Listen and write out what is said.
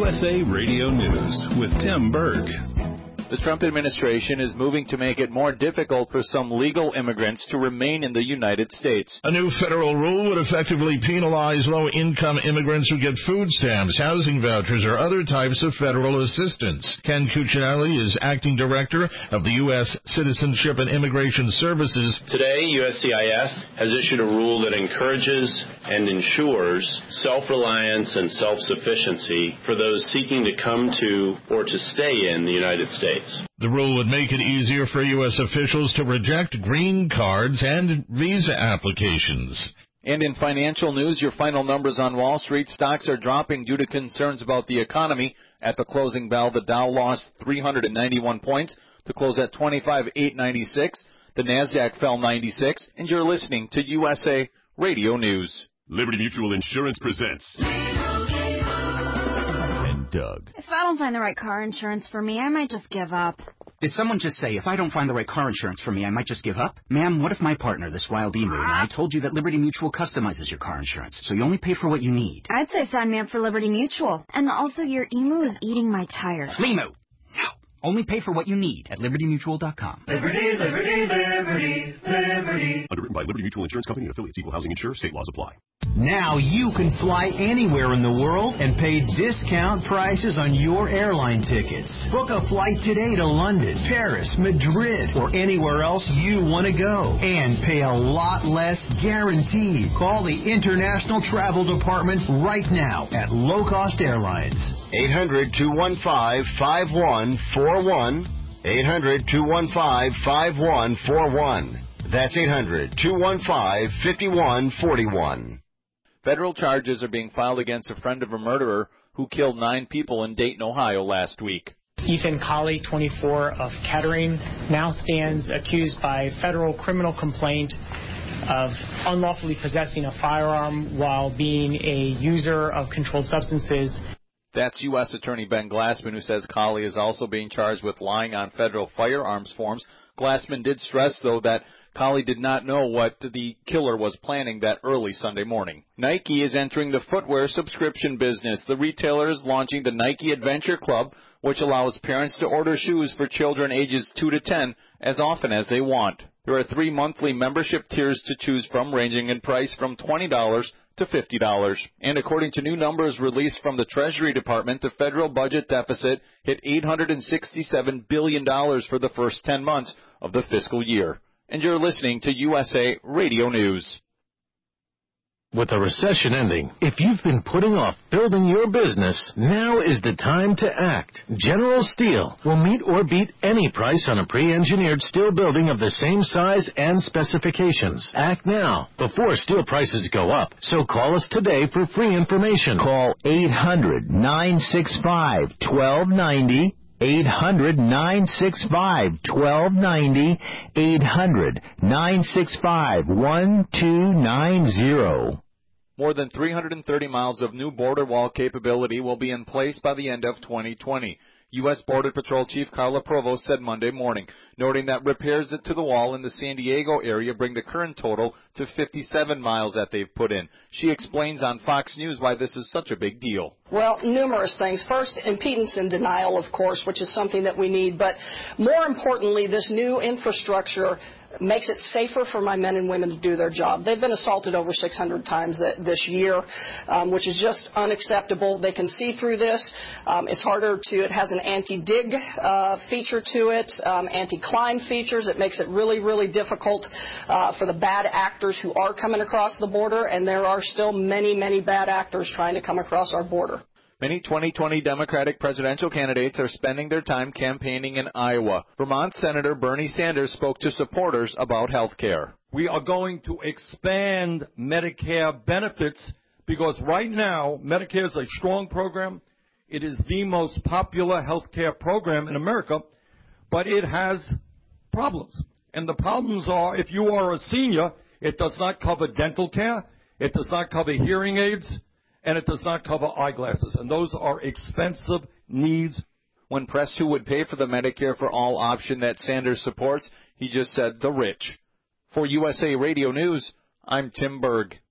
USA Radio News with Tim Berg. The Trump administration is moving to make it more difficult for some legal immigrants to remain in the United States. A new federal rule would effectively penalize low-income immigrants who get food stamps, housing vouchers, or other types of federal assistance. Ken Cuccinelli is acting director of the U.S. Citizenship and Immigration Services. Today, USCIS has issued a rule that encourages and ensures self-reliance and self-sufficiency for those seeking to come to or to stay in the United States. The rule would make it easier for U.S. officials to reject green cards and visa applications. And in financial news, your final numbers on Wall Street. Stocks are dropping due to concerns about the economy. At the closing bell, the Dow lost 391 points to close at 25,896. The NASDAQ fell 96. And you're listening to USA Radio News. Liberty Mutual Insurance presents... Doug. If I don't find the right car insurance for me, I might just give up. Did someone just say, if I don't find the right car insurance for me, I might just give up? Ma'am, what if my partner, this wild emu, and I told you that Liberty Mutual customizes your car insurance, so you only pay for what you need? I'd say sign me up for Liberty Mutual. And also, your emu is eating my tire. Limu! No! Only pay for what you need at LibertyMutual.com. Liberty, liberty, liberty, liberty. Underwritten by Liberty Mutual Insurance Company and affiliates. Equal housing insurer. State laws apply. Now you can fly anywhere in the world and pay discount prices on your airline tickets. Book a flight today to London, Paris, Madrid, or anywhere else you want to go. And pay a lot less guaranteed. Call the International Travel Department right now at Low Cost Airlines. 800-215-5141. 800-215-5141. That's 800-215-5141. Federal charges are being filed against a friend of a murderer who killed 9 people in Dayton, Ohio last week. Ethan Colley, 24, of Kettering, now stands accused by federal criminal complaint of unlawfully possessing a firearm while being a user of controlled substances. That's U.S. Attorney Ben Glassman, who says Colley is also being charged with lying on federal firearms forms. Glassman did stress, though, that Colley did not know what the killer was planning that early Sunday morning. Nike is entering the footwear subscription business. The retailer is launching the Nike Adventure Club, which allows parents to order shoes for children ages 2 to 10 as often as they want. There are 3 monthly membership tiers to choose from, ranging in price from $20 to $50. And according to new numbers released from the Treasury Department, the federal budget deficit hit $867 billion for the first 10 months of the fiscal year. And you're listening to USA Radio News. With the recession ending, if you've been putting off building your business, now is the time to act. General Steel will meet or beat any price on a pre-engineered steel building of the same size and specifications. Act now, before steel prices go up. So call us today for free information. Call 800-965-1290. 800-965-1290, 800-965-1290. More than 330 miles of new border wall capability will be in place by the end of 2020. U.S. Border Patrol Chief Carla Provost said Monday morning, noting that repairs to the wall in the San Diego area bring the current total to 57 miles that they've put in. She explains on Fox News why this is such a big deal. Well, numerous things. First, impedance and denial, of course, which is something that we need. But more importantly, this new infrastructure makes it safer for my men and women to do their job. They've been assaulted over 600 times this year, which is just unacceptable. They can see through this. It's harder to, it has an anti-dig feature to it, anti-climb features. It makes it really, really difficult for the bad actors who are coming across the border, and there are still many, many bad actors trying to come across our border. Many 2020 Democratic presidential candidates are spending their time campaigning in Iowa. Vermont Senator Bernie Sanders spoke to supporters about health care. We are going to expand Medicare benefits because right now Medicare is a strong program. It is the most popular health care program in America, but it has problems. And the problems are, if you are a senior, it does not cover dental care, it does not cover hearing aids, and it does not cover eyeglasses, and those are expensive needs. When pressed who would pay for the Medicare for All option that Sanders supports, he just said the rich. For USA Radio News, I'm Tim Berg.